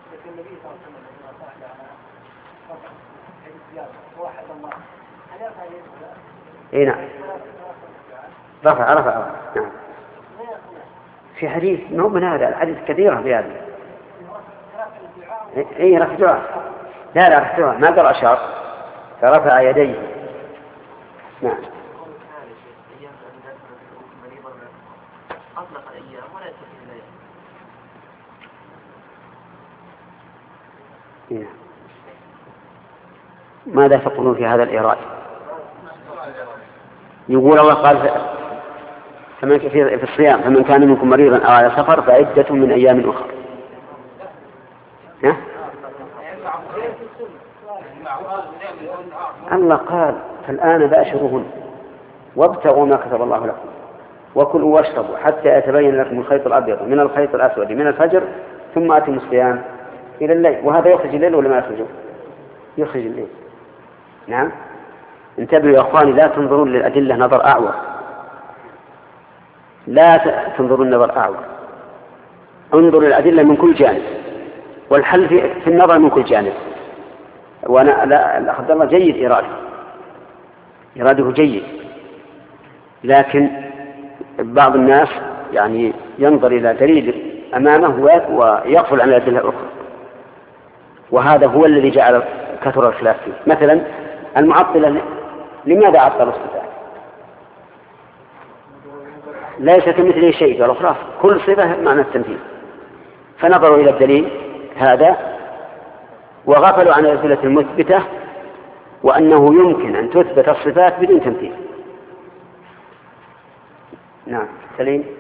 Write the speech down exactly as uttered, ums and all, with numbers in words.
النبي صلى الله عليه وسلم لما صاح على رفع الزيادة واحد الله هل يرفع يده؟ اي نعم رفع رفع نعم. في حديث ما هو من هذا الحديث كثيرة في هذا. اي رفع دعاء. لا لا رفع دعاء ما قال أشار فرفع يديه. نعم. أطلق الأيام ولا يترك الأيام. ماذا تقولون في هذا الإيراد؟ يقول الله قال فمن في الصيام فمن كان منكم مريضا أو على سفر فعدة من أيام أخرى. ها؟ الله قال فالآن باشروهن وابتغوا ما كتب الله لكم وكلوا واشربوا حتى يتبين لكم الخيط الأبيض من الخيط الأسود من الفجر ثم أتموا الصيام إلى الليل. وهذا يخرج الليل ولا ما يخرجه؟ يخرج الليل. نعم. انتبهوا يا أخواني لا تنظرون للأدلة نظر أعور، لا تنظرون نظر أعور، انظروا للأدلة من كل جانب والحل في النظر من كل جانب. وأنا الأخذ الله جيد إراده إراده جيد، لكن بعض الناس يعني ينظر إلى دليل أمامه ويغفل عن الأدلة الأخرى، وهذا هو الذي جعل كثر الخلاف فيه. مثلا المعطلة لماذا عطلوا الصفات؟ ليس كمثله شيء، قالوا خلاص كل صفة معنى التمثيل، فنظروا إلى الدليل هذا وغفلوا عن الأدلة المثبتة وأنه يمكن أن تثبت الصفات بدون تمثيل. نعم سليم.